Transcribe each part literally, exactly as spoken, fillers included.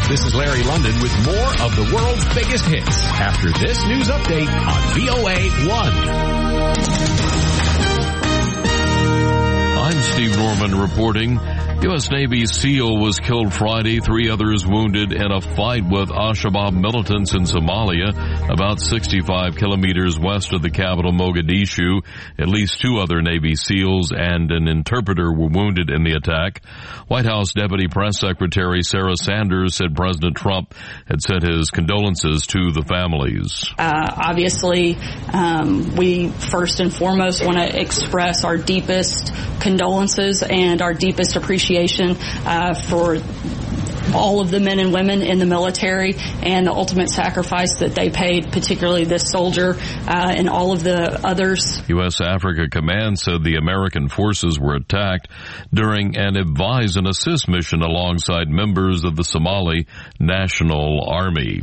This is Larry London with more of the world's biggest hits after this news update on V O A one. I'm Steve Norman reporting. U S. Navy SEAL was killed Friday, three others wounded in a fight with Al-Shabaab militants in Somalia, about sixty-five kilometers west of the capital Mogadishu. At least two other Navy SEALs and an interpreter were wounded in the attack. White House Deputy Press Secretary Sarah Sanders said President Trump had sent his condolences to the families. Uh, obviously, um, we first and foremost want to express our deepest condolences and our deepest appreciation uh, for all of the men and women in the military and the ultimate sacrifice that they paid, particularly this soldier uh, and all of the others. U S. Africa Command said the American forces were attacked during an advise and assist mission alongside members of the Somali National Army.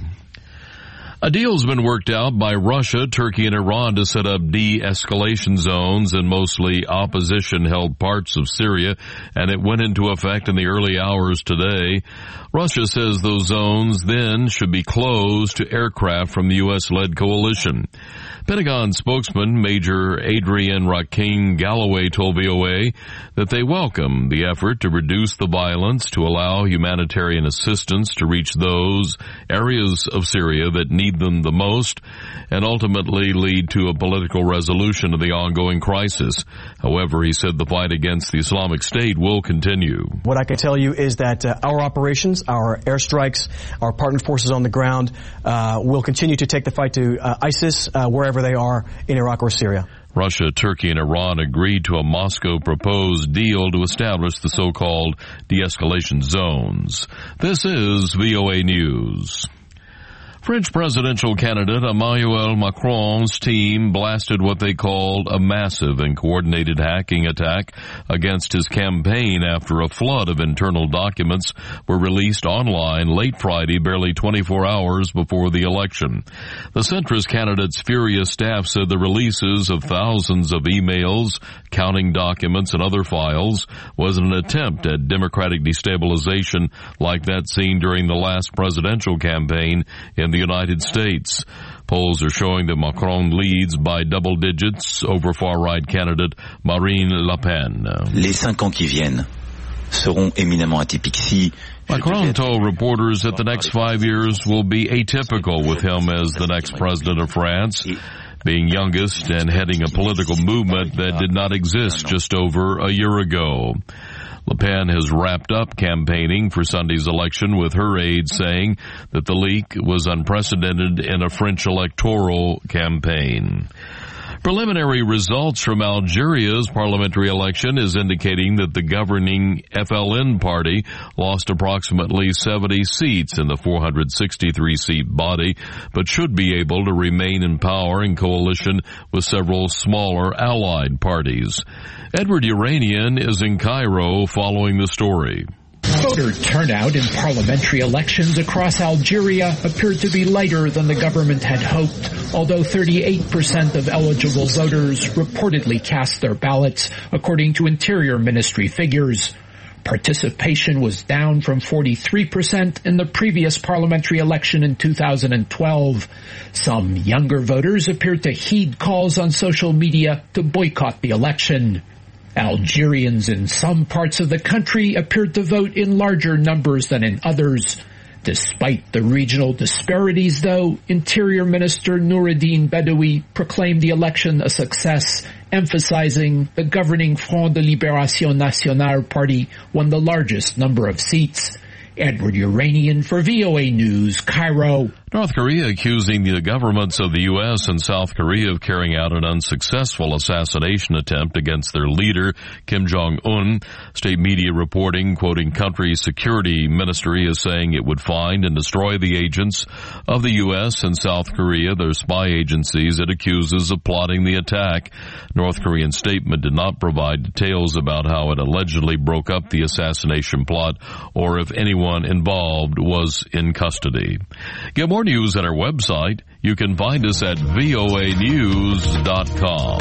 A deal's been worked out by Russia, Turkey, and Iran to set up de-escalation zones in mostly opposition-held parts of Syria, and it went into effect in the early hours today. Russia says those zones then should be closed to aircraft from the U S-led coalition. Pentagon spokesman Major Adrian Rakim Galloway told V O A that they welcome the effort to reduce the violence, to allow humanitarian assistance to reach those areas of Syria that need them the most, and ultimately lead to a political resolution of the ongoing crisis. However, he said the fight against the Islamic State will continue. What I can tell you is that uh, our operations, our airstrikes, our partner forces on the ground uh, will continue to take the fight to uh, ISIS uh, wherever they are in Iraq or Syria. Russia, Turkey, and Iran agreed to a Moscow proposed deal to establish the so-called de-escalation zones. This is V O A News. French presidential candidate Emmanuel Macron's team blasted what they called a massive and coordinated hacking attack against his campaign after a flood of internal documents were released online late Friday, barely twenty-four hours before the election. The centrist candidate's furious staff said the releases of thousands of emails, counting documents, and other files was an attempt at democratic destabilization like that seen during the last presidential campaign in the United States. Polls are showing that Macron leads by double digits over far-right candidate Marine Le Pen. Les cinq ans qui viennent seront éminemment atypiques. Si Macron told reporters that the next five years will be atypical with him as the next president of France, being youngest and heading a political movement that did not exist just over a year ago. Le Pen has wrapped up campaigning for Sunday's election, with her aides saying that the leak was unprecedented in a French electoral campaign. Preliminary results from Algeria's parliamentary election is indicating that the governing F L N party lost approximately seventy seats in the four hundred sixty-three seat body, but should be able to remain in power in coalition with several smaller allied parties. Edward Uranian is in Cairo following the story. Voter turnout in parliamentary elections across Algeria appeared to be lighter than the government had hoped, although thirty-eight percent of eligible voters reportedly cast their ballots, according to Interior Ministry figures. Participation was down from forty-three percent in the previous parliamentary election in two thousand twelve. Some younger voters appeared to heed calls on social media to boycott the election. Algerians in some parts of the country appeared to vote in larger numbers than in others. Despite the regional disparities, though, Interior Minister Noureddine Bedoui proclaimed the election a success, emphasizing the governing Front de Libération Nationale party won the largest number of seats. Edward Uranian for V O A News, Cairo. North Korea accusing the governments of the U S and South Korea of carrying out an unsuccessful assassination attempt against their leader, Kim Jong-un. State media reporting, quoting country security ministry, is saying it would find and destroy the agents of the U S and South Korea, their spy agencies it accuses of plotting the attack. North Korean statement did not provide details about how it allegedly broke up the assassination plot or if anyone involved was in custody. Get more news at our website. You can find us at V O A news dot com.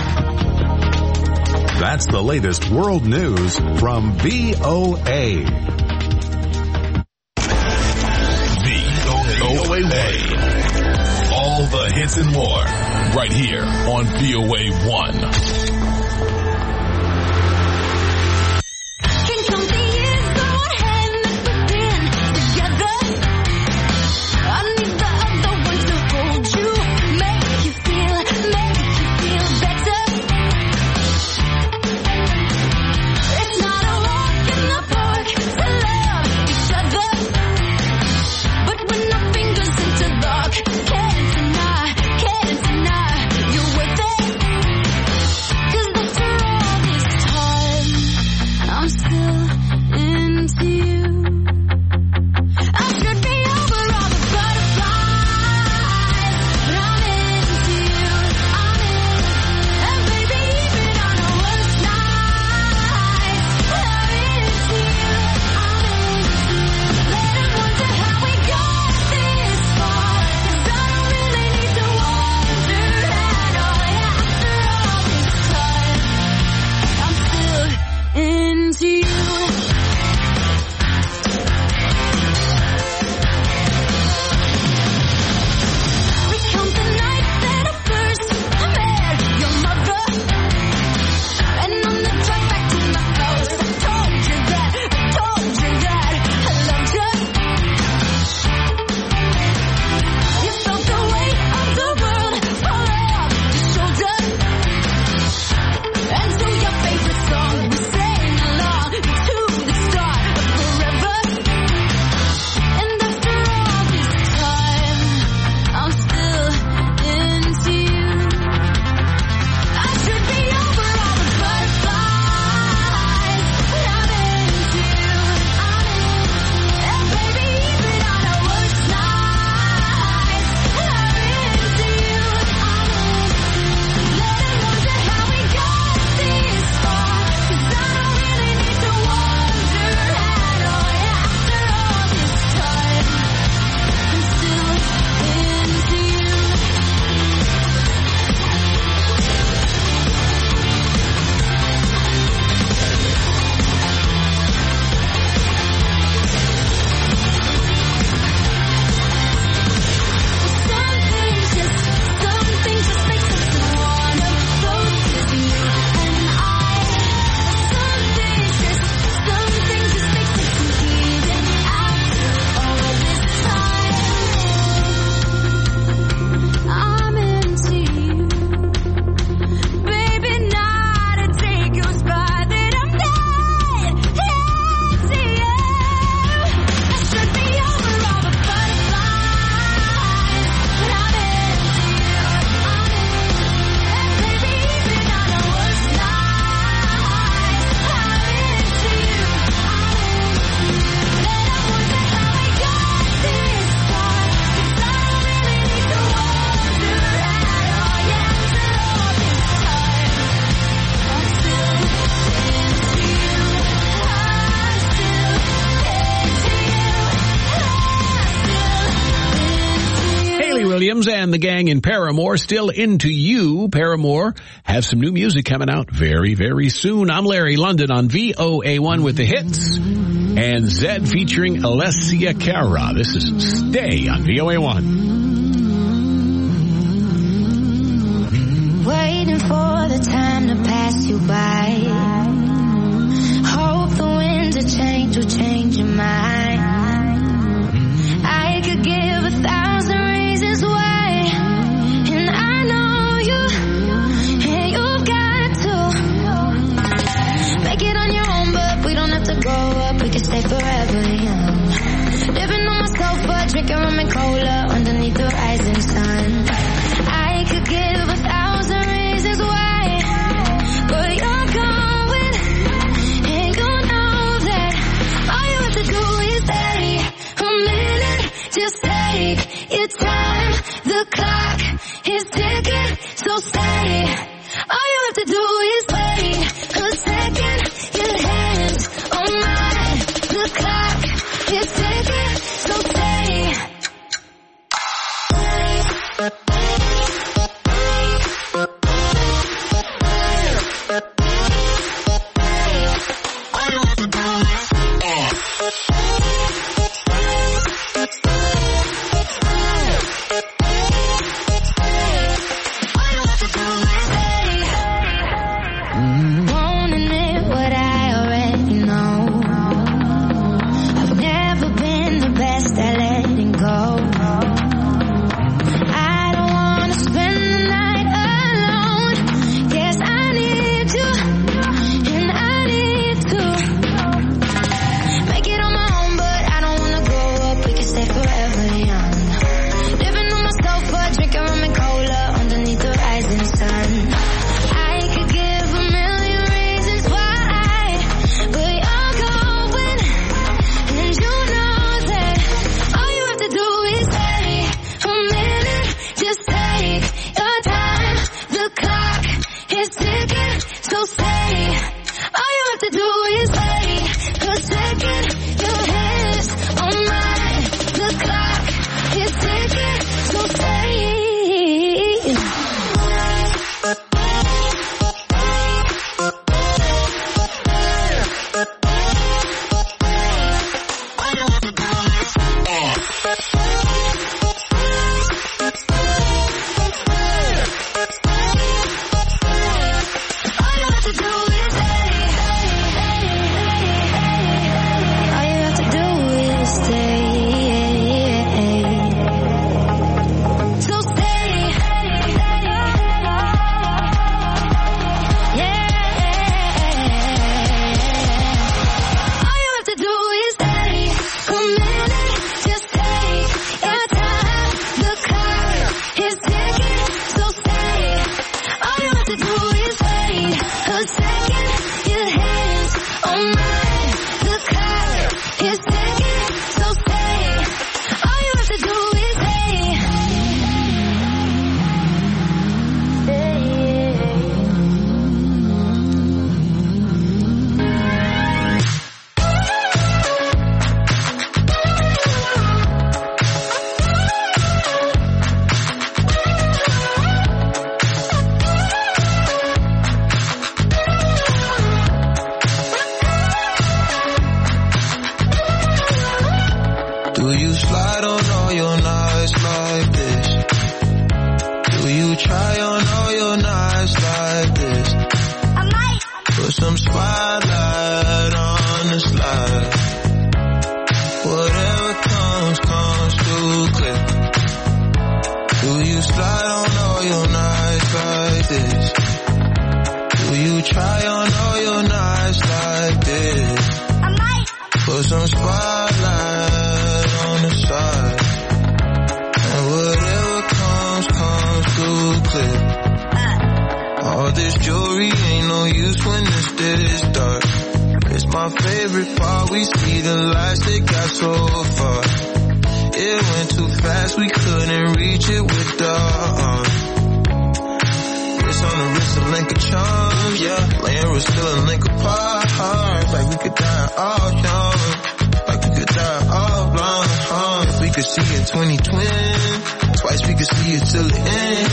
That's the latest world news from V O A. This and more, right here on V O A one. And the gang in Paramore, Still Into You. Paramore have some new music coming out very, very soon. I'm Larry London on V O A one with the hits. And Zed featuring Alessia Cara. This is Stay on V O A one. Waiting for the time to pass you by. Hope the winds of change will change your mind. I could give a thousand reasons why. Go up, we can stay forever young. Living on my sofa, drinking rum and cola underneath the rising sun. I could give a thousand reasons why, but you're going, and you know that all you have to do is stay a minute. Just take your time. The clock is ticking, so stay. All you have to do is wait a second. Your hands on mine. The clock is ticking, so stay. All you have to do is uh. Do you slide on all your nights like this? Do you try on all your nights like this? I might put some spotlight on the slide. Whatever comes, comes too quick. Do you slide on all your nights like this? Do you try on all your nights like this? I might put some spotlight on the side. And whatever comes, comes too quick. All this jewelry ain't no use when it's this dark. It's my favorite part, we see the lights that got so far. It went too fast, we couldn't reach it with the arm. Wrist on the wrist, a link of charms, yeah. Laying was still a link apart. Like we could die all young, like we could die all blind. If we could see in twenty twenty, twice we could see it till the end.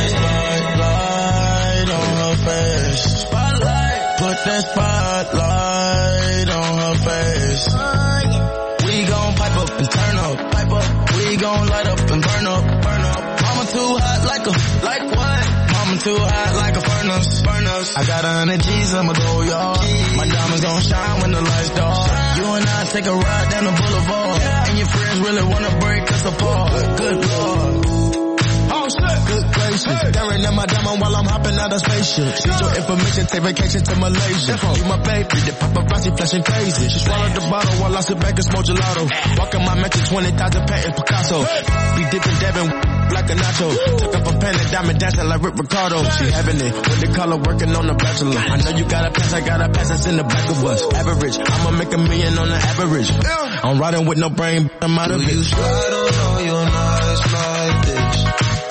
Spotlight on her face. Spotlight. Put that spotlight on her face. We gon' pipe up and turn up, pipe up. We gon' light up and burn up, burn up. Mama too hot like a, like what? Mama too hot like a furnace, furnace. I got a hundred G's, I'ma go, y'all. My diamonds gon' shine when the lights dark. You and I take a ride down the boulevard. And your friends really wanna break us apart. Good Lord. Oh shit, good gracious. Hey. Staring at my diamond while I'm hopping out of spaceship. Need your information, take vacation to Malaysia. You my baby, the paparazzi flashing crazy. She swallowed the bottle while I sit back and smoke gelato. Walking my mansion, twenty thousand patent Picasso. Be dipping, dabbing like a nacho. Took up a pen and diamond dancing like Rick Ricardo. She having it with the color working on the bachelor. I know you got a pass, I got a pass that's in the back of us. Average, I'ma make a million on the average. I'm riding with no brain, I'm out of it. You slide on all your nights like this.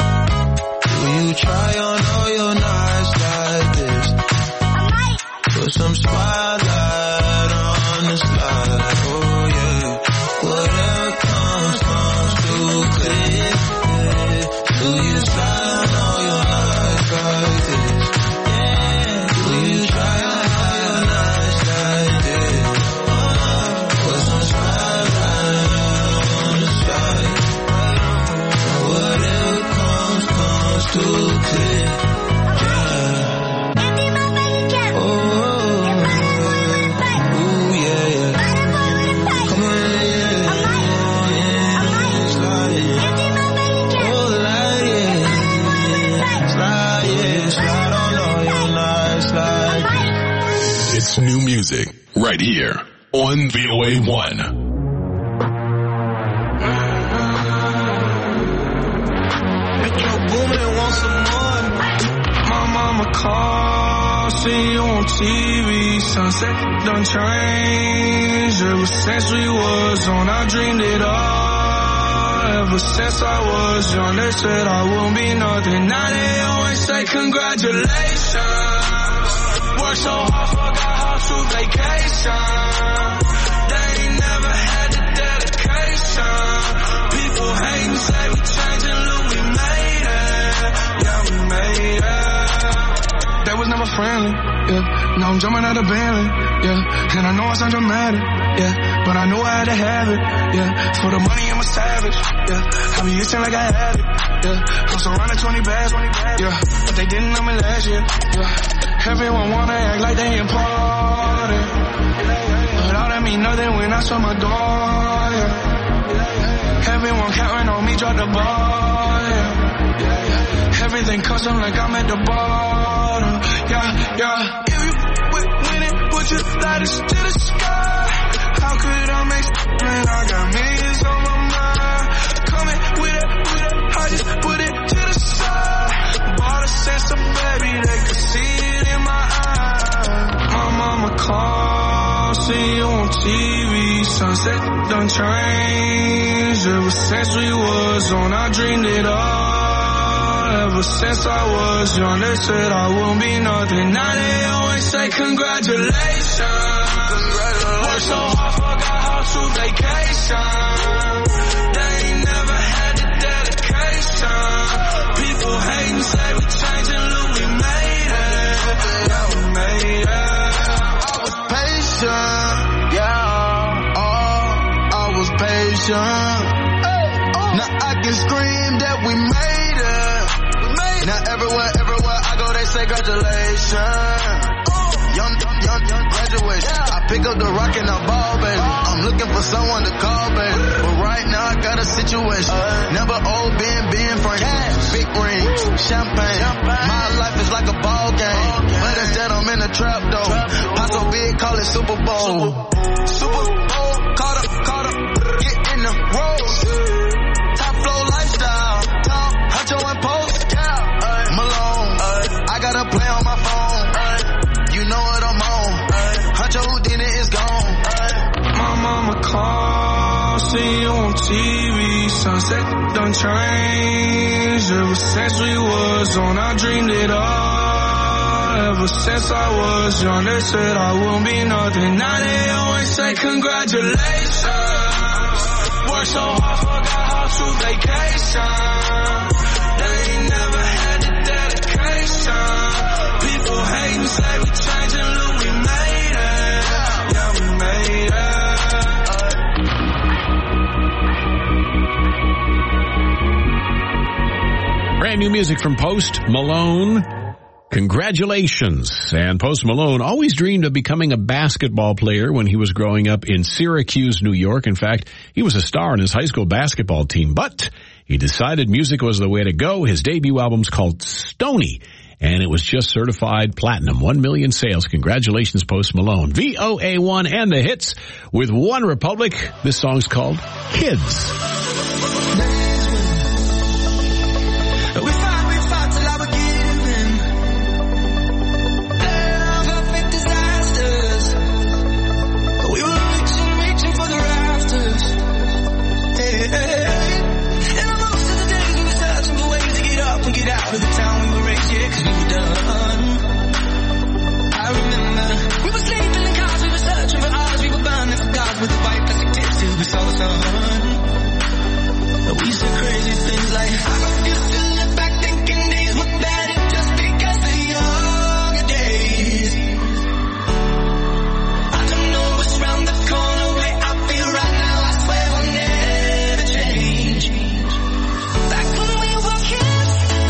You try on all your nights like this. Put some spotlight on the slide. Oh yeah. Whatever comes, comes too quick. Do you slide on all your nights like this? Do you try on all your nights like this? Put some spotlight on the slide. Whatever comes, comes too quick. It's new music right here on V O A one. Call, see you on T V, sunset done changed. Ever since we was on, I dreamed it all. Ever since I was young, they said I won't be nothing. Now they always say congratulations. Worked so hard, forgot how to vacation. They ain't never had the dedication. People hating, say we changing, look, we made it. Yeah, we made it. That was never friendly, yeah. Now I'm jumping out of Bentley, yeah. And I know I sound dramatic, yeah. But I knew I had to have it, yeah. For the money, I'm a savage, yeah. I be itching like I had it, yeah. I'm surrounded twenty bags, yeah. But they didn't know me last year, yeah. Everyone wanna act like they important, but all that mean nothing when I saw my door, yeah. Everyone counting on me, drop the ball, yeah. Everything custom like I'm at the bottom, yeah, yeah. If you with winning, would you light us to the sky? How could I make man? I got millions on my mind. Coming with it, with it, I just put it to the side. Bought a sense of baby, they could see it in my eyes. My mama called, see you on T V, sunset done changed. Ever since we was on, I dreamed it all. Ever since I was young, they said I won't be nothing. Now they always say congratulations. Congratulations. Worked so hard, forgot how to vacation. They ain't never had the dedication. People hating, say we changing, look, we made it. Yeah, we made it. I was patient, yeah. Oh, I was patient. Now I can scream that we made it. Now everywhere, everywhere I go, they say congratulations. Young, young, young graduation. I pick up the rock and I ball, baby. I'm looking for someone to call, baby. But right now I got a situation. Never old Ben, Ben Frank. Big rings, champagne. My life is like a ball game. But instead I'm in the trap though. Pop so big, call it Super Bowl. Super Bowl, caught up, caught up. Get in the road. Top flow lifestyle. Top, Huncho and Post. Malone, I got a play on my phone. You know what I'm on. Huncho Houdini is gone. My mama called, see you on T V. Sunset done changed. Ever since we was on, I dreamed it all. Ever since I was young, they said I wouldn't be nothing. Now they always say congratulations. Worked so hard, forgot how to vacation. They ain't never had the dedication. People hating, say we changing, look, we made it. Yeah, we made it. Brand new music from Post Malone. Congratulations. And Post Malone always dreamed of becoming a basketball player when he was growing up in Syracuse, New York. In fact, he was a star in his high school basketball team, but he decided music was the way to go. His debut album's called Stoney, and it was just certified platinum. One million sales. Congratulations, Post Malone. V O A one and the hits with One Republic. This song's called Kids. Out of the town we were raised, yeah, cause we were done. I remember we were sleeping in cars, we were searching for ours, we were burning for God with the white plastic tips till we saw the sun. We used to crazy things like I refuse to look back thinking days were better just because the younger days. I don't know what's round the corner where I feel right now, I swear I'll never change. Back when we were kids,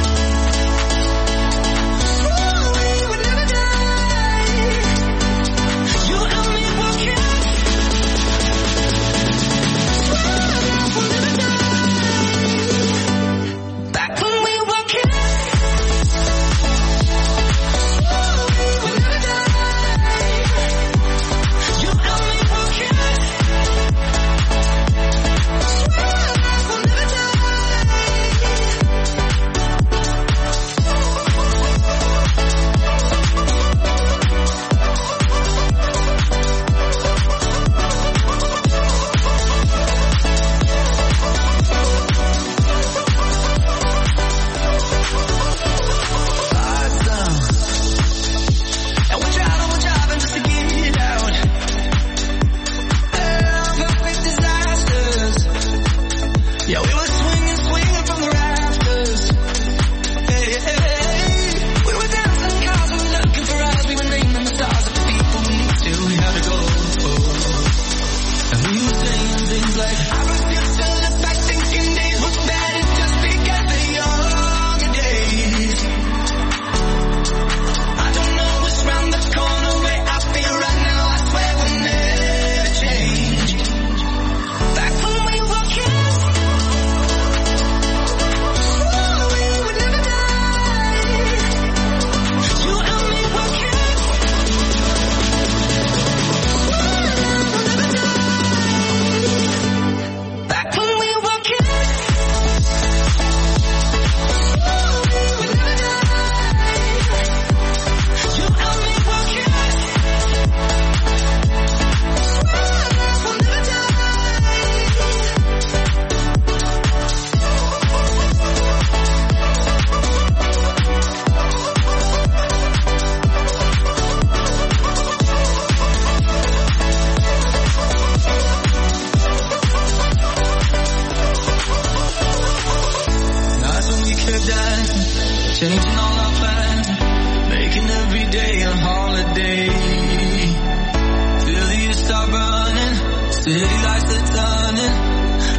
changing all our plans, making every day a holiday. Feel the years start running, city lights are turning.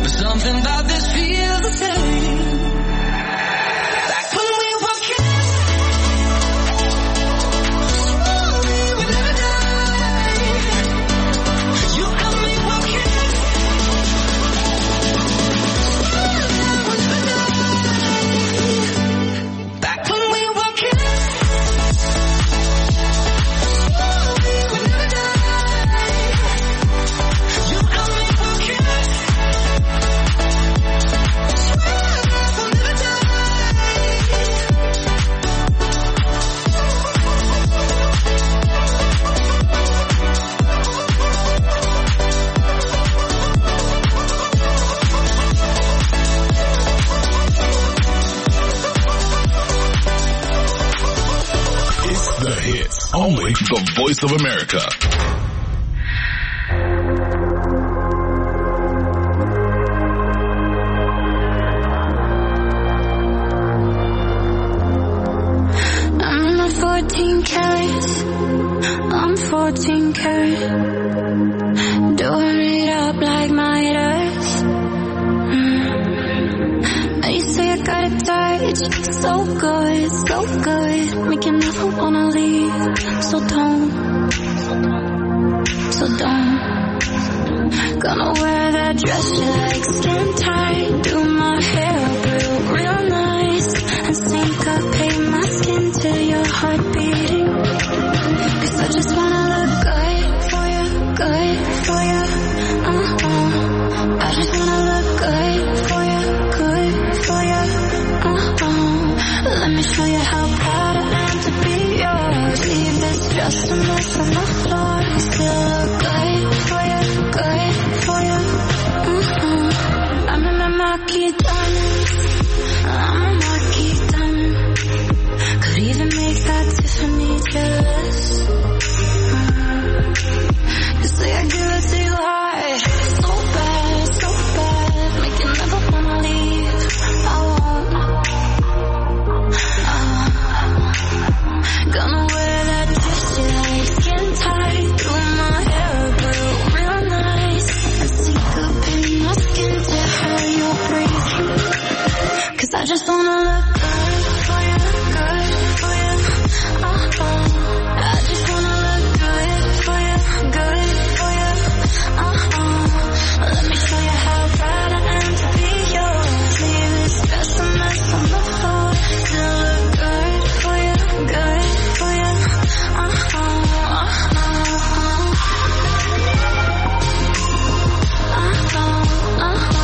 the voice of America. I'm not fourteen carats, I'm fourteen karat, doing it up like Midas. Mm. You say I got a touch, so good, so good, make you never wanna leave. So don't, so don't. Gonna wear that dress you like, skin tight, do my hair real, real nice, and syncopate my skin to your heart beating. Cause I just wanna look good for you, good for you, uh-huh. I just wanna look good for you, good for you, uh-huh. Let me show you how proud I am to be yours. Leave this dress a mess on the floor. Still look good for you, good for you, uh-huh. I'm in my marquee diamonds, I'm a marquee diamond. Could even make that Tiffany jealous. You say I give it to you hard, so bad, so bad, make you never wanna leave. I won't, I won't. Gonna wear that dress you like, skin tight, do my hair real, real nice, and syncopate my skin to how you're breathing. Cause I just wanna look good for you, good for you, uh-huh. I just wanna look good for you, good for you, uh-huh. Let me show you how proud I am to be yours. Leave this dress a mess on the floor. Still look good for you, good for you, uh-huh, uh-huh, uh-huh, uh-huh.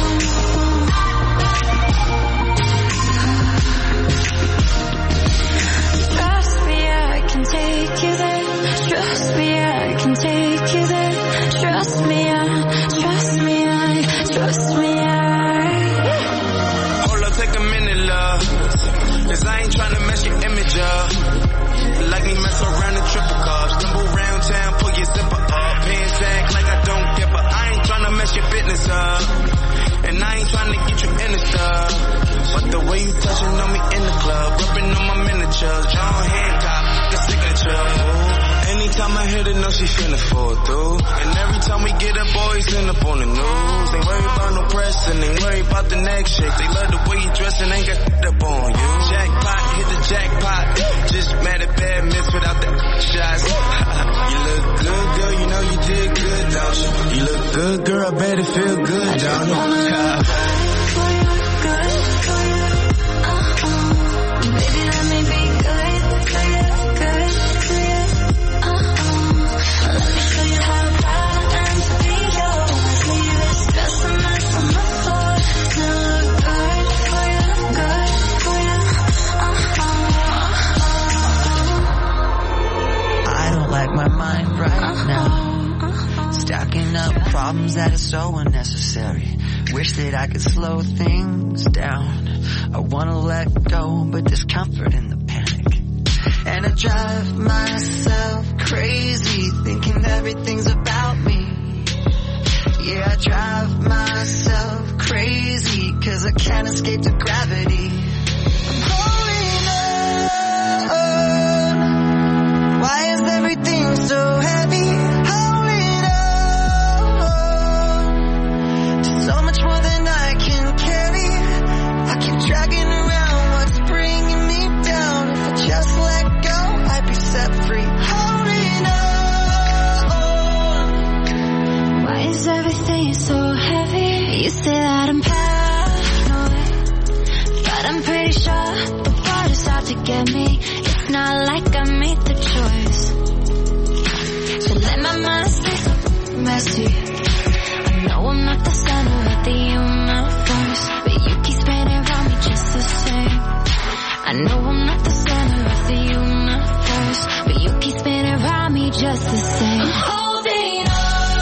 Trust me, I can take you there. Trust me, I can take you there. Trust me, I, trust me, I, trust me, I. Hold up, take a minute, love. Cause I ain't tryna mess your image up. Like me mess around and triple cup. Stumble round town, pull your zipper up. Pants act like I don't give a. I ain't tryna mess your business up. And I ain't tryna get you in the stuff. But the way you touching on me in the club, rubbing on my miniatures, John Hancock, the signature. Ooh. Anytime I hit it, know she finna fall through. And every time we get up, boys end up on the news. Ain't worry about no press and ain't worry about the next shit. They love the way you dress and ain't got shit up on you. Jackpot, hit the jackpot. Just mad at bad miss without the shots. You look good, girl, you know you did good, don't you? You look good, girl, I bet it feel good, don't you? Baby, let me be good for you, good for you, uh-huh. Let me show you how proud I am to be yours. Leave this dress a mess on the floor. Still look good for you, good for you, uh-huh. I don't like my mind right uh-huh. now. Stacking up problems that are so unnecessary. Wish that I could slow things down. I wanna let go, but there's comfort in the panic. And I drive myself crazy, thinking everything's about me. Yeah, I drive myself crazy, cause I can't escape the gravity. I'm holding on. Why is everything so heavy? Holding on to so much more than I can carry. I keep dragging around what's bringing me down. If I just let go, I'd be set free. Holding on. Why is everything so heavy? You say that I'm paranoid, but I'm pretty sure the water's out to get me. It's not like I made the choice. So let my mind stay messy. I know I'm not the center of the universe, but you keep spinning around me just the same. I know I'm not the center of the universe, but you keep spinning around me just the same. I'm holding on.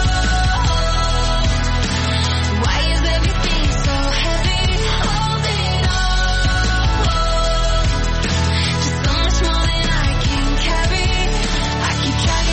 Why is everything so heavy? Holding on. Just so much more than I can carry. I keep trying.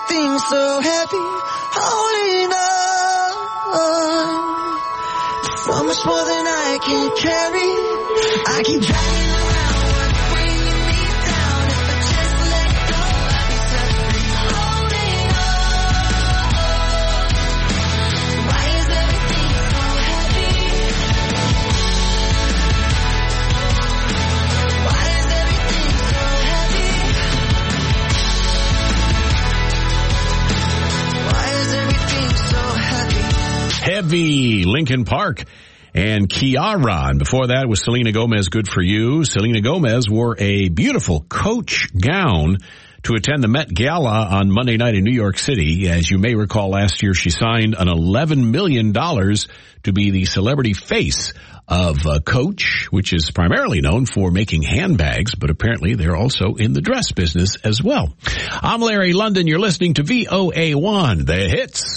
everything so heavy, holding on. So much more than I can carry. I keep dragging around what's bringing me down. If I just let go, I'll be set free. Holding on. Why is everything so heavy? Why is everything so heavy? Why is everything so heavy? Heavy, Linkin Park. And Kiara. And before that was Selena Gomez, Good For You. Selena Gomez wore a beautiful Coach gown to attend the Met Gala on Monday night in New York City. As you may recall, last year she signed an eleven million dollars to be the celebrity face of uh, Coach, which is primarily known for making handbags, but apparently they're also in the dress business as well. I'm Larry London. You're listening to V O A one, The Hits.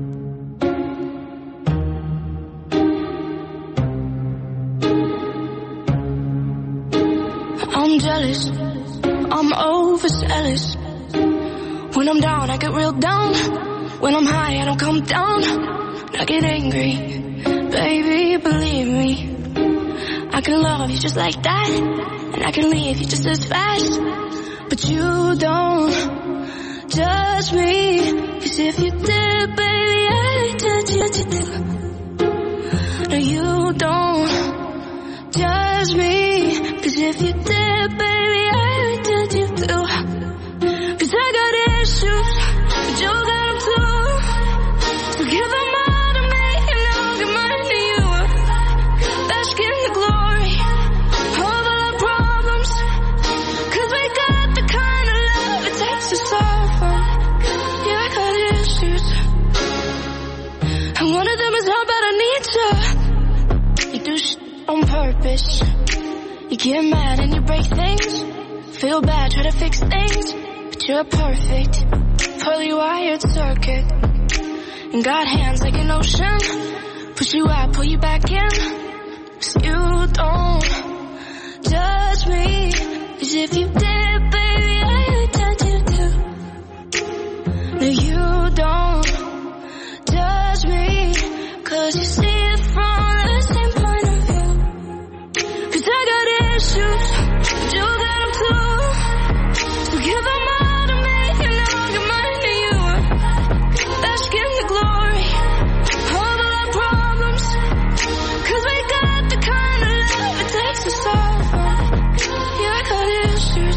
I'm jealous, I'm overzealous. When I'm down, I get real down. When I'm high, I don't come down. I get angry, baby, believe me. I can love you just like that, and I can leave you just as fast. But you don't judge me, 'cause if you did, baby, I'd judge you too. No, you don't judge me, 'cause if you did, baby, I would judge you too. 'Cause I got issues, but you got them too. So give them all to me and I'll give mine to you. Bask in the glory of all our problems, 'cause we got the kind of love it takes to solve them. Yeah, I got issues, and one of them is how bad I need you. You do shit on purpose. You get mad and you break things. Feel bad, try to fix things. But you're perfect, fully wired circuit. And got hands like an ocean. Push you out, pull you back in. 'Cause you don't judge me. 'Cause if you did, baby, I would judge you too. No, you don't judge me. 'Cause you see it from the same point of view. 'Cause I got issues, but you got them too. So give them all to me and I'll give mine to you. Bask in the glory of all our problems, 'cause we got the kind of love it takes to solve them. Yeah, I got issues,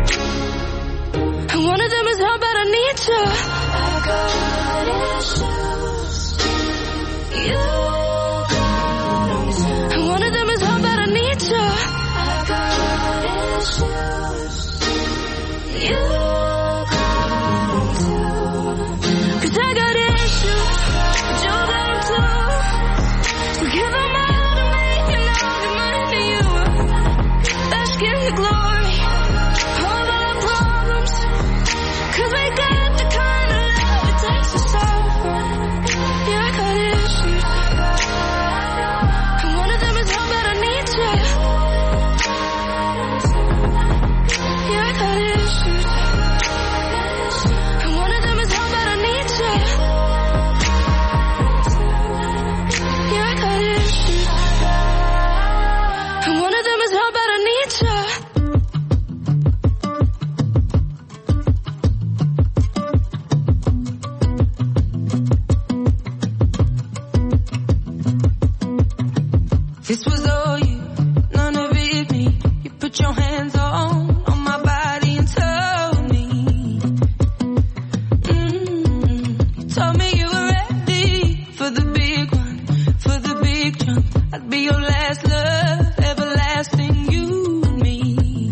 and one of them is how bad I need you. I got issues, you got them too. And one of them is how bad I need you. I got issues, you got them too. 'Cause I got issues, but you got them too. So give them all to me and I'll give mine to you. Bask in the glory of all our problems, 'cause we got the kind of love it takes to solve them. Yeah, I got issues, and one of them is how bad I need you. Yeah, I got issues, and one of them is how bad I need you. Yeah, I got issues, and one of them is how bad I need you. This was all you, none of it me. You put your hands on, on my body and told me. Mm-hmm. You told me you were ready for the big one, for the big jump. I'd be your last love, everlasting, you and me.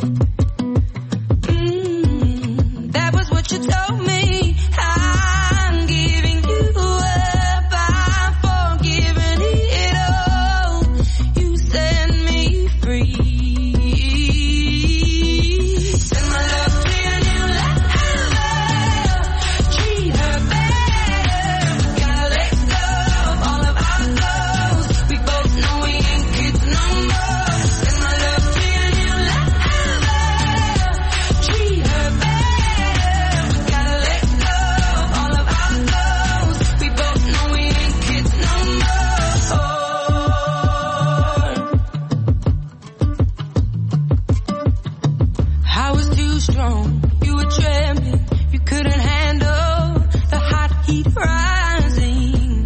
Mm-hmm. That was what you told me. I'm giving you up, I'm forgiving it all. You set me free. Send my love to your new lover. Treat her better. Gotta let go of all of our goals. We both know we ain't kids no more. keep rising.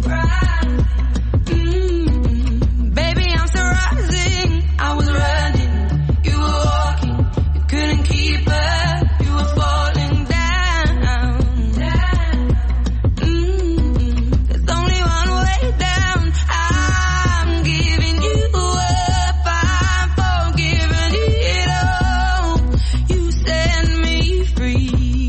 Mm-hmm. Baby, I'm still rising. I was running, you were walking, you couldn't keep up, you were falling down. Mm-hmm. There's only one way down. I'm giving you up, I'm forgiving it all. You set me free.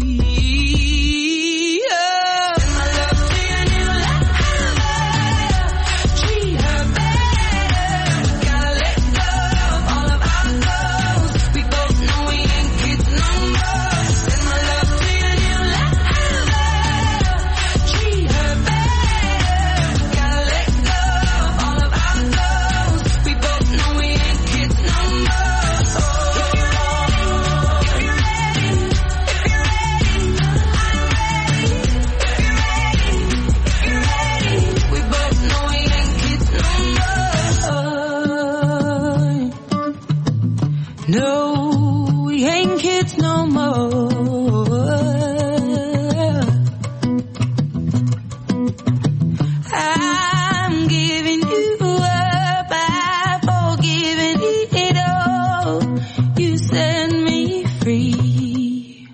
No, we ain't kids no more. I'm giving you up, I've forgiven it all. You set me free.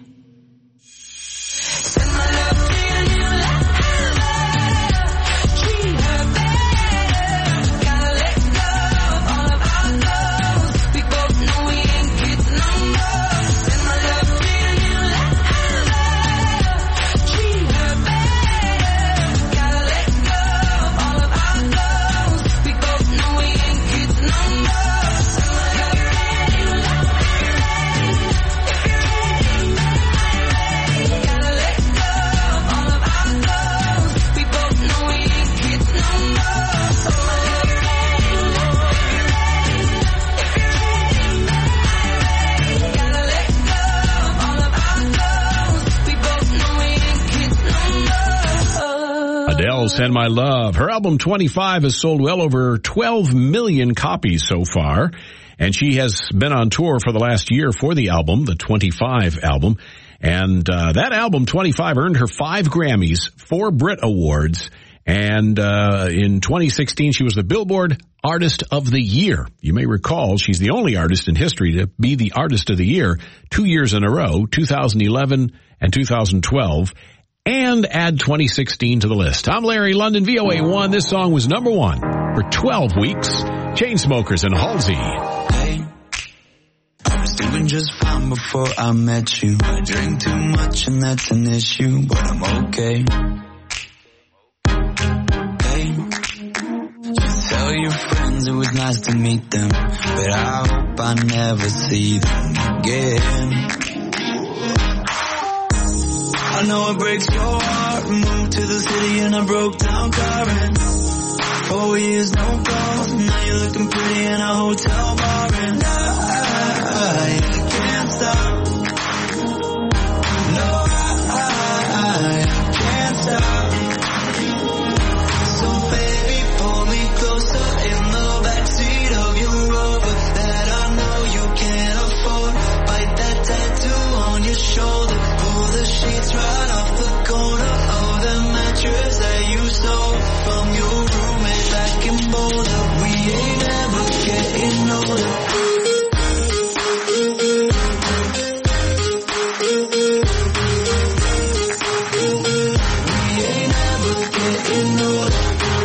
Send my love to your new lover. Treat her better. Gotta let go of all of our goals. We both know we ain't kids no more. Send my love to your new lover. Treat her better. Gotta let go of all of our goals. We both know we ain't kids no more. Send my love to your new lover. Gotta let go of all of our goals. We both know we ain't kids no more. Send my love to your new lover. Gotta let go of all of our goals. We both know we ain't kids no more. Adele, Send My Love. Her album twenty-five has sold well over twelve million copies so far, and she has been on tour for the last year for the album, the twenty-five album. And uh, that album, twenty-five, earned her five Grammys, four Brit Awards, and uh, in twenty sixteen she was the Billboard Artist of the Year. You may recall she's the only artist in history to be the Artist of the Year two years in a row, two thousand eleven and two thousand twelve. And add twenty sixteen to the list. I'm Larry London, V O A one. This song was number one for twelve weeks. Chainsmokers and Halsey. Hey, I was doing just fine before I met you. I drink too much and that's an issue, but I'm okay. Hey, just tell your friends it was nice to meet them, but I hope I never see them again. I know it breaks your heart. Moved to the city in a broke down car and four years no calls. Now you're looking pretty in a hotel bar and I, I can't stop. No, I, I can't stop. So baby, pull me closer in the backseat of your Rover that I know you can't afford. Bite that tattoo on your shoulder. Pull the sheets right off the corner of the mattress that you stole from your roommate back in Boulder. We ain't ever getting older. We ain't ever getting older.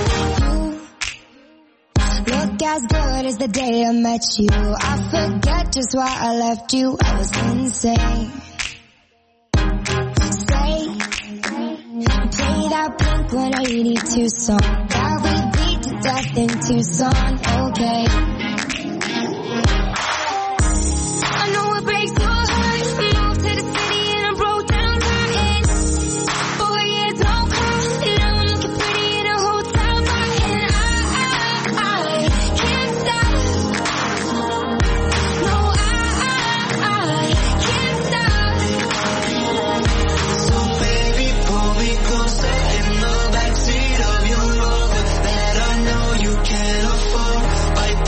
Look as good as the day I met you. I forget just why I left you. I was insane. Play that Blink one eighty-two song that we beat to death in Tucson, okay. I know it breaks your heart. Moved to the city in a broke down car and four years no call. Now I'm looking pretty in a hotel bar and I, I, I can't stop. No, I, I, I can't stop. So baby, pull me closer in the backseat of your Rover that I know you can't afford. Bite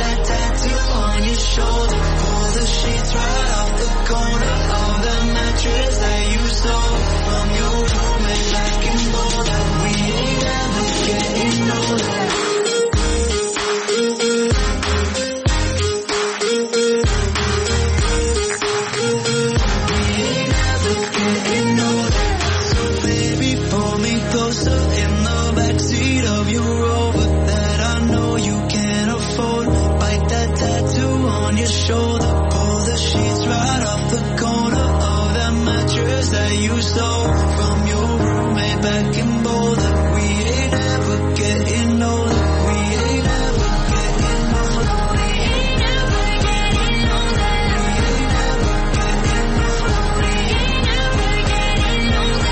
your Rover that I know you can't afford. Bite that tattoo on your shoulder. Pull the sheets right off the corner of that mattress that you stole from your roommate back in Boulder. We ain't ever getting older. We ain't ever getting older. We ain't ever getting older. We ain't ever getting older. We ain't ever getting older.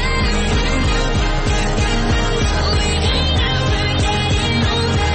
We ain't ever getting older.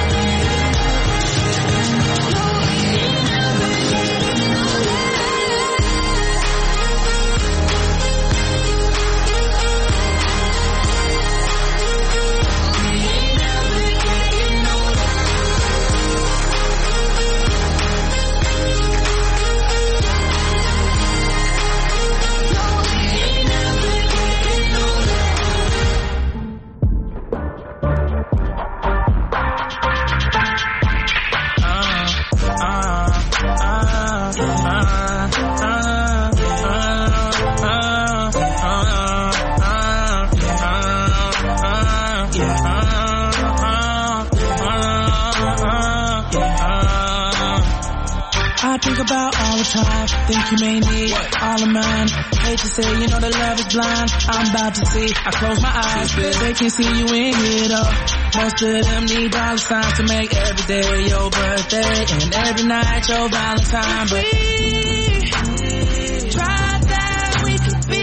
I think about all the time, think you may need all of mine. Hate to say, you know that love is blind. I'm about to see, I close my eyes, they can see you in here though. Most of them need dollar signs to make every day your birthday and every night your Valentine. But we tried that we could be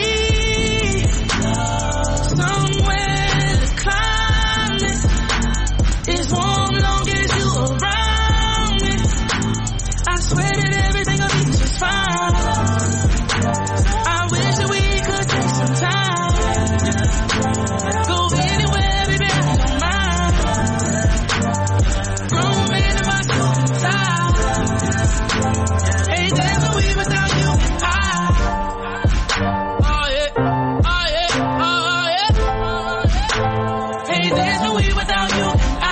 somewhere the climate is warm long as you around me. I swear that everything will be just fine. I wish that we could take some time. Go anywhere, baby, I don't mind. Grown man in my suit and tie. Hey, there's no way without you and I. Oh yeah, oh yeah, oh yeah. Hey, there's no way without you and I.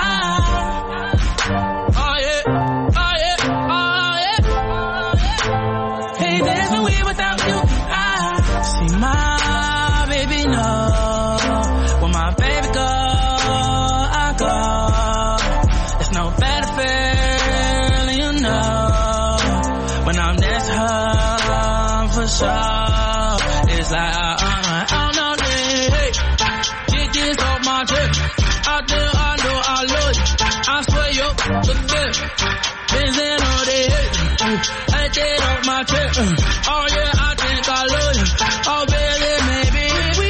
Oh yeah, oh yeah, oh yeah. Hey, there's no way without you and I. See my baby know when my baby go, I go. There's no better feeling, you know, when I'm next to her for sure. It's like I, I, I don't know this. Get this off my chest. I do, I know, I love you. I swear you look good. This ain't all they hate. I did off my chest. Oh yeah, I think I love you. Oh baby, maybe we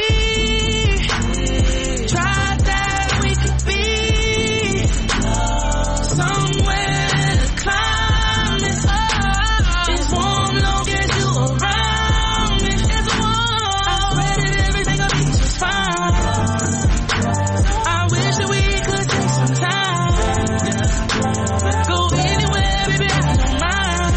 tried that we could be somewhere the climate is warm long as you around me. It's warm. I swear that everything will be just fine. I wish that we could take some time. Go anywhere, baby, I don't mind.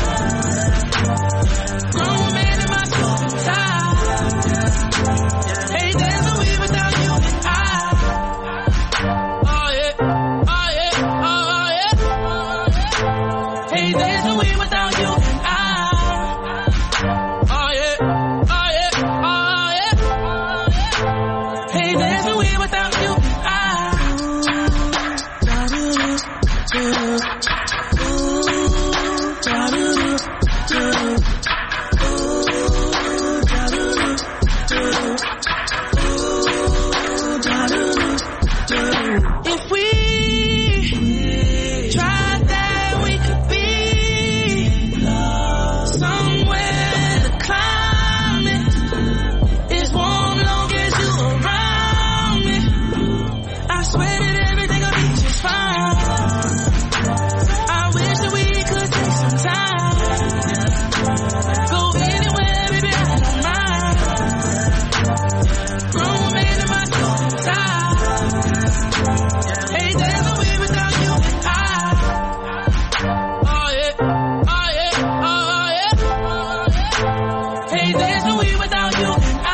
Grown man in my suit and tie. Hey, there's no way without you and I. Oh yeah, oh yeah, oh yeah. Hey, there's no way without you and I. Oh yeah, oh yeah, oh yeah. Hey, there's no way without you and I. If we tried that we could be somewhere the climate is warm long as you around me. I swear that everything will be just fine. I wish that we could take some time. Go anywhere, baby, I don't mind. Grown man in my suit and tie. Hey, there's no way without you and I. Oh yeah, oh yeah, oh yeah. Hey, there's no way without you and I.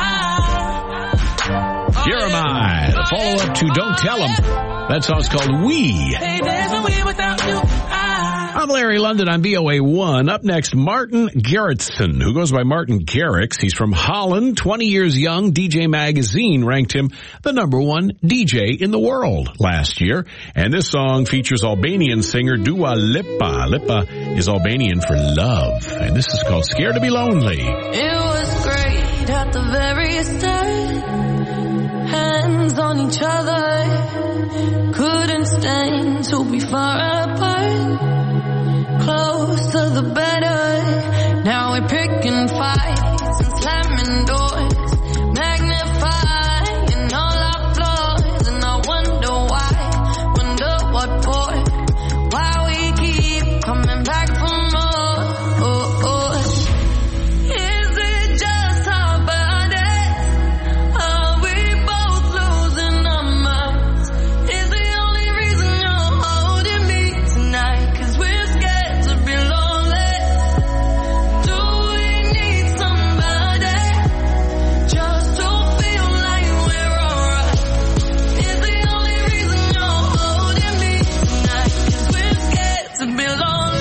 Jeremiah, the follow-up to Don't Tell 'Em. That song's called We. Hey, there's no way without you and I. I'm Larry London on V O A one. Up next, Martin Garrixson, who goes by Martin Garrix. He's from Holland, twenty years young. D J Magazine ranked him the number one D J in the world last year. And this song features Albanian singer Dua Lipa. Lipa is Albanian for love. And this is called Scared to Be Lonely. It was great at the very start. Hands on each other. Couldn't stand to be far apart. Closer the better. Now we're picking fights and slamming doors, magnifying all our flaws, and I wonder why, wonder what for, why we keep coming back for more. Oh, oh. Is it just our bodies? Are we both losing our minds? Is the only reason you're holding me tonight? 'Cause we're scared to be lonely. Do we need somebody just to feel like we're alright? Is the only reason you're holding me tonight? 'Cause we're scared to be lonely.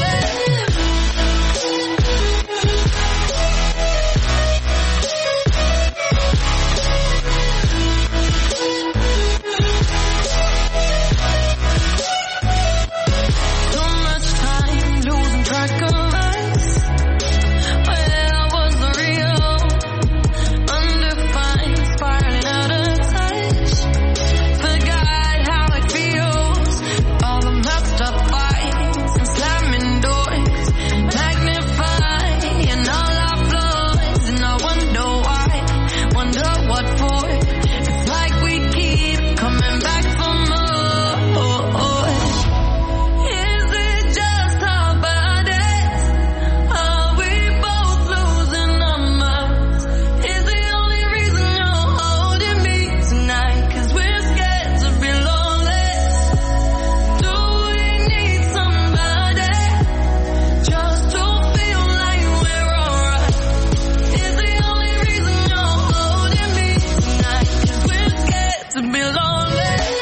Too much time losing track of us. Where was the real? Undefined, spiraling out of touch. Forgot how it feels. All the messed up fights and slamming doors, magnifying all our flaws, and I wonder why, wonder what for. It's like we keep coming back for more. Is it just our bodies? Are we both losing our minds? Is the only reason you're holding me tonight? 'Cause we're scared to be lonely. Do we need somebody just to feel like we're alright? Is the only reason you're holding me tonight? 'Cause we're scared to be lonely.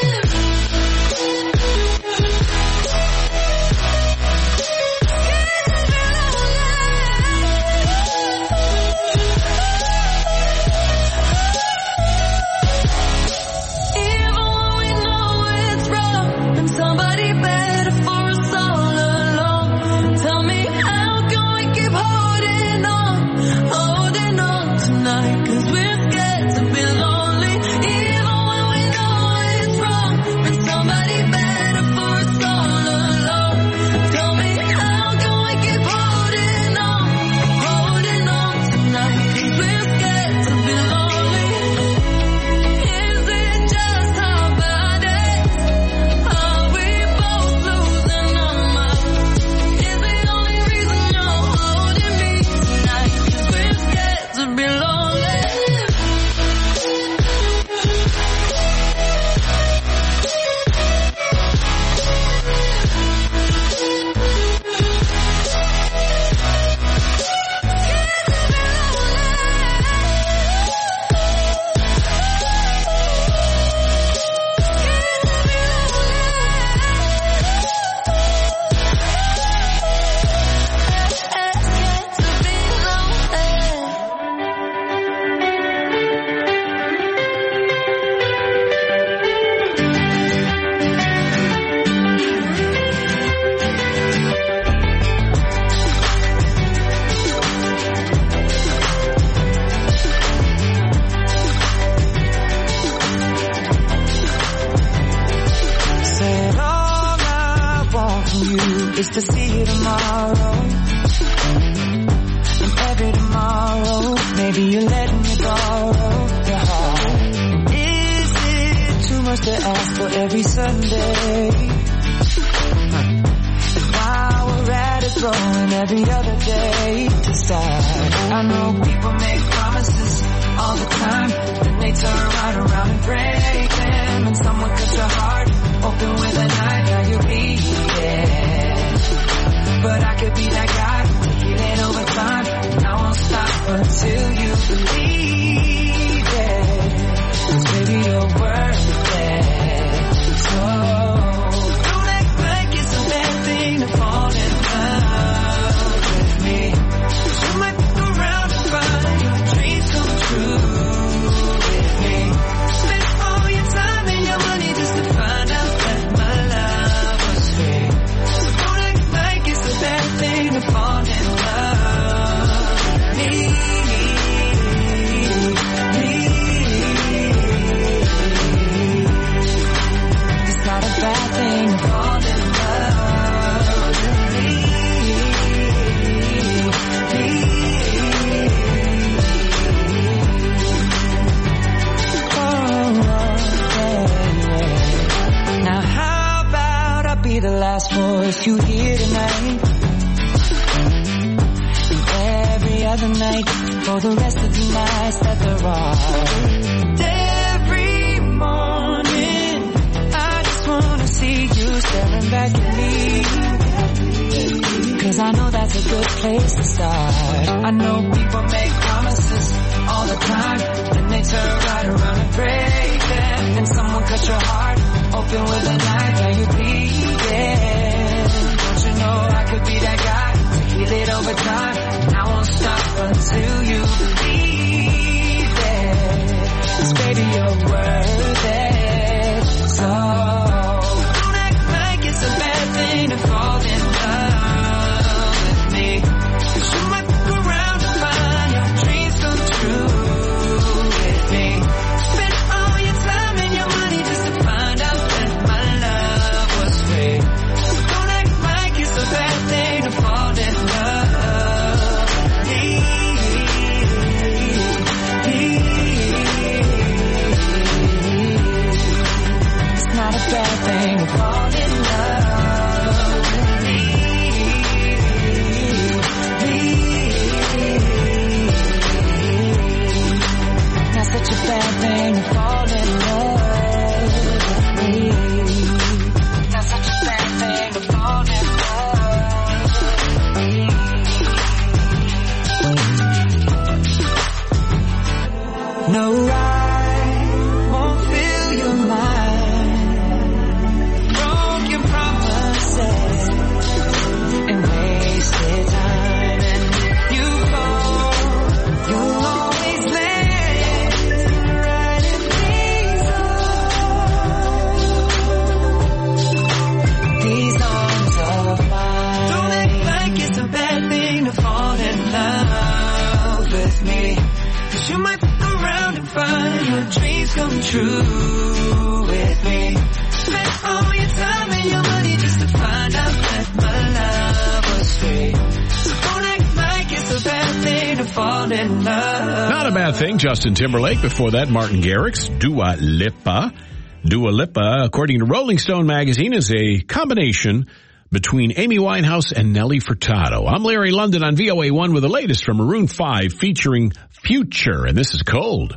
Even when we know it's wrong, and somebody better for us all along. Tell me, how can we keep holding on, holding on tonight? 'Cause we're scared to be lonely. Even when we know it's wrong, and somebody better for us all along. Tell me, how can we keep holding on, holding on tonight? 'Cause we're scared to be lonely. Is it just our bodies? Are we both losing our minds? Is the only reason you're holding me tonight? 'Cause we're scared to be lonely. Said all I want from you is to see you tomorrow. And every tomorrow, maybe you're letting me borrow your heart. Is it too much to ask for every Sunday? And while we're at it, throwing every other day to side. I know people make promises all the time, then they turn right around and break them. And someone cut your heart open with a knife, now you're bleeding. But I could be that guy to heal it over time, and I won't stop until you believe it. 'Cause baby, you're worth it. So don't act like it's a bad thing to fall in love. be the last voice you hear tonight. And every other night, for the rest of the nights that there are. Every morning, I just wanna see you staring back at me. Cause I know that's a good place to start. I know people make promises all the time, then they turn right around and break them. And someone cut your heart open with a knife, now you're bleeding. Don't you know I could be that guy to heal it over time? I won't stop until you believe it. 'Cause baby, you're worth it. So don't act like it's a bad thing to fall in love with me. 'Cause you might look around and find your dreams come true with me. Spend all your time and your money just to find out that my love was free. So don't act like it's a bad thing to fall in love with me. It's not a bad thing to fall in love with me. Not such a bad thing to fall in love with me. Not such a bad thing to fall in love. No, I won't fill your mind. Broke your promises and wasted time. And you go, you'll always land right in these arms, these arms of mine. Don't act like it's a bad thing to fall in love with me. 'Cause you might look around and find your dreams come true with me. Spend all your time and your money just to find out that my love was free. So don't act like it's a bad thing to fall in love. Not a bad thing. Justin Timberlake. Before that, Martin Garrix. Dua Lipa. Dua Lipa, according to Rolling Stone magazine, is a combination between Amy Winehouse and Nelly Furtado. I'm Larry London on V O A one with the latest from Maroon five featuring Future, and this is Cold.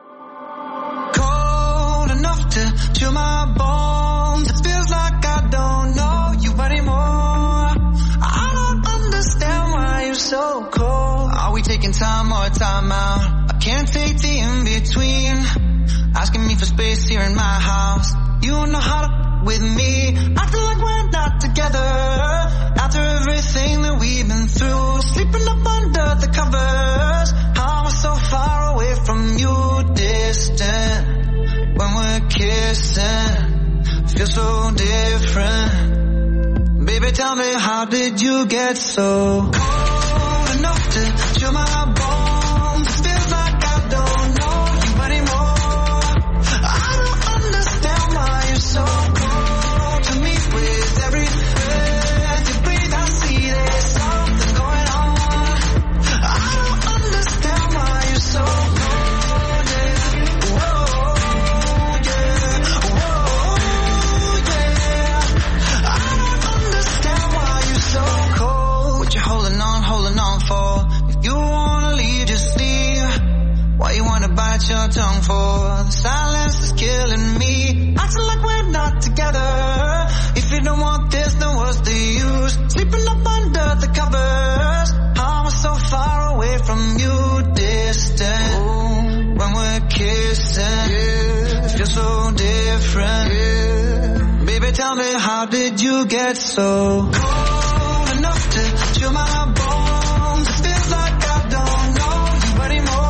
Cold enough to chill my bones. It feels like I don't know you anymore. I don't understand why you're so cold. Are we taking time or time out? I can't take the in-between. Asking me for space here in my house. You don't know how to with me. I feel like we're not together. After everything that we've been through, sleeping up under the covers. How we're so far away from you, distant. When we're kissing, feel so different. Baby, tell me, how did you get so cold enough to chill my bones? It feels like I don't know you anymore. I don't understand why you're so cold. Your tongue for the silence is killing me. Acting like we're not together. If you don't want this, then what's the use? Sleeping up under the covers. How we're so far away from you, distant. Ooh, when we're kissing, yeah, it feels so different. Yeah. Baby, tell me, how did you get so cold enough to chill my bones? It feels like I don't know you anymore.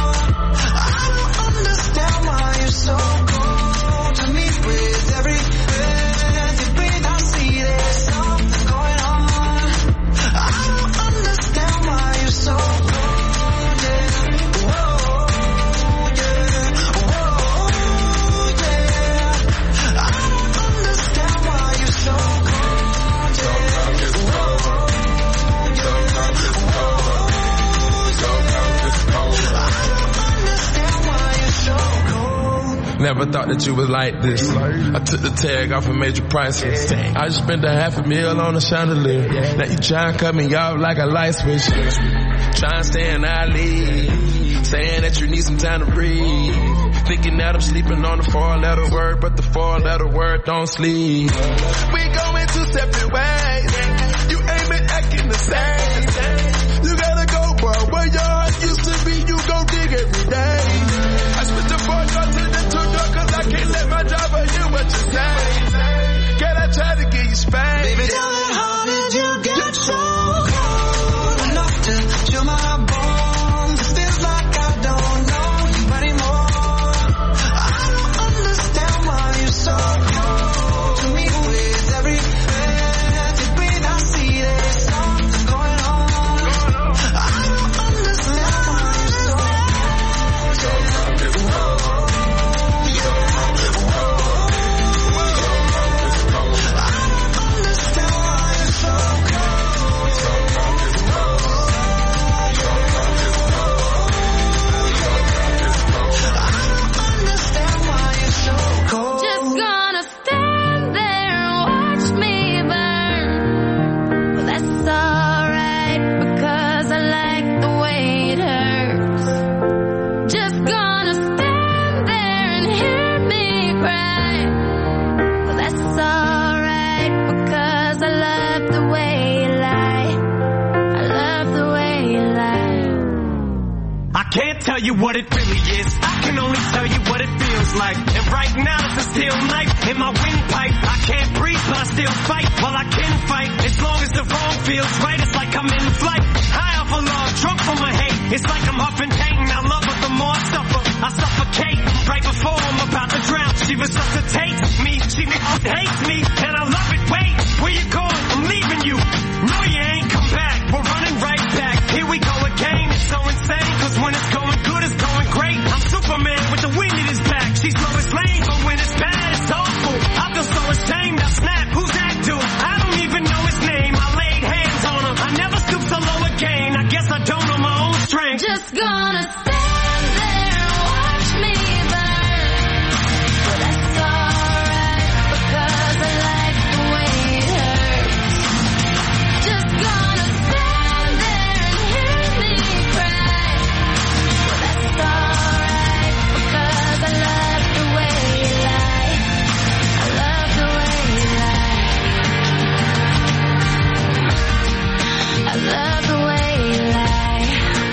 So cold to me with every breath you breathe. I see there's something going on. I don't understand why you're so cold, yeah. Whoa, yeah. Whoa, yeah. I don't understand why you're so cold, yeah. Never thought that you was like this. I took the tag off and made you priceless. I just spent a half a meal on a chandelier. Now you try and cut me off like a light switch. Try and stay in our league. Saying that you need some time to breathe. Thinking that I'm sleeping on the four-letter word, but the four-letter word don't sleep. We going two separate ways. You ain't been acting the same. You gotta go, bro. Where your heart used to be, you go dig every day. I switched the four door to the two door, cause I can't let my driver hear what you say. Can I try to get you spanked? Baby, tell me, how did you get so cold enough to chill my bones? It feels like I don't know you anymore. I don't understand why you're so cold to me. With every breath you breathe, I see there's something going on. I don't understand why you're so cold. So cold, so cold. Tell you what it really is. I can only tell you what it feels like. And right now it's a steel knife in my windpipe. I can't breathe, but I still fight. Well, I can fight as long as the wrong feels right. It's like I'm in flight, high off of love, drunk from my hate. It's like I'm huffing pain. I love her the more I suffer. I suffocate right before I'm about to drown. She resuscitates me. She hates me, and I love it. Wait, where you going? I'm leaving you. No, you ain't come back. We're running right back. Here we go again. It's so insane, cause when it's going good, it's going great. I'm Superman with the wind in his back. She's Lois Lane, but when it's bad, it's awful. I feel so ashamed. I snap. Who's that dude? I don't even know his name. I laid hands on him. I never stoop so low again. I guess I don't know my own strength. Just gonna stand there and watch me burn. But that's alright, because I like the way it hurts. Just gonna stand there and hear me cry. But that's alright, because I love the way you lie. I love the way you lie. I love the way you lie.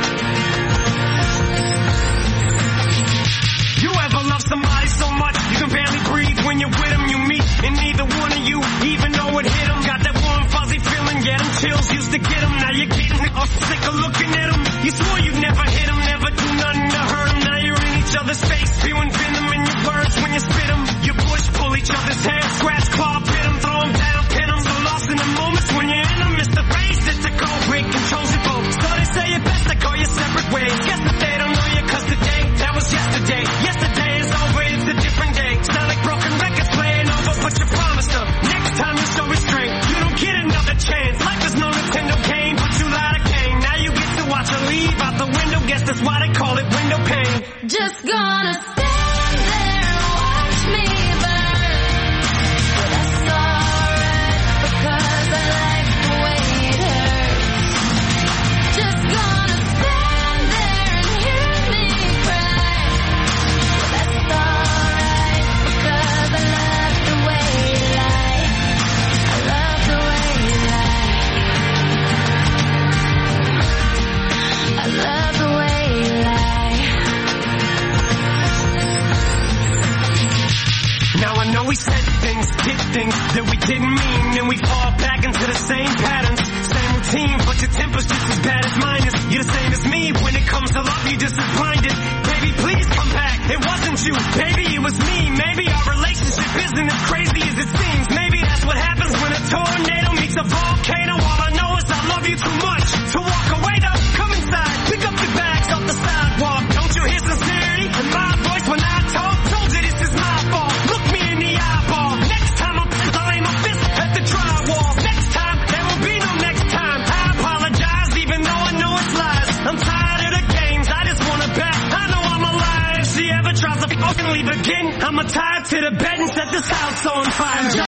You ever love somebody so much you can barely breathe when you're with them? You meet and neither one of you even know it hit them. Got that warm fuzzy feeling, yeah, them chills used to get them. Now you're getting sick of looking at them. You swore you'd never hit them, never do nothing to hurt them. Now you're in each other's face, spewing venom in your words when you spit them. You push, pull each other's hair, scratch, claw, pit them, throw them down, pin them. So lost in the moments when you're in them. It's the race, it's the cold break, controls your boat. So they say it best to go your separate ways. Guess that they don't know you cause today, that was yesterday. Yesterday is over, it's a different day. Sound like broken records playing over, but you promised them. Next time you show restraint, you don't get another chance. Life is no Nintendo game, but you lied again. Now you get to watch her leave out the window. Guess that's why they call it window pane. Just gonna stand there and watch me burn. But that's alright, because I like the way it hurts. Just gonna stand there and hear me cry. But that's alright, because I love the way you lie. I love the way you lie. I love the way you lie. Now I know we said things, did things that we didn't mean, and we fall back into the same patterns, same routine, but your temper's just as bad as mine is. You're the same as me, when it comes to love, you're just as blinded. Baby, please come back, it wasn't you, baby, it was me. Maybe our relationship isn't as crazy as it seems. Maybe that's what happens when a tornado meets a volcano. All I know is I love you too much to walk away though. Come inside, pick up your bags off the sidewalk. Don't you hear sincerity in my voice when I talk? Told you this is my fault. Look me in the eyeball. Next time I'm pissed, I'll aim my fist at the drywall. Next time, there will be no next time. I apologize even though I know it's lies. I'm tired of the games, I just wanna bet I know I'm alive. If she ever tries to fucking leave again, I'm to bed and set this house on fire.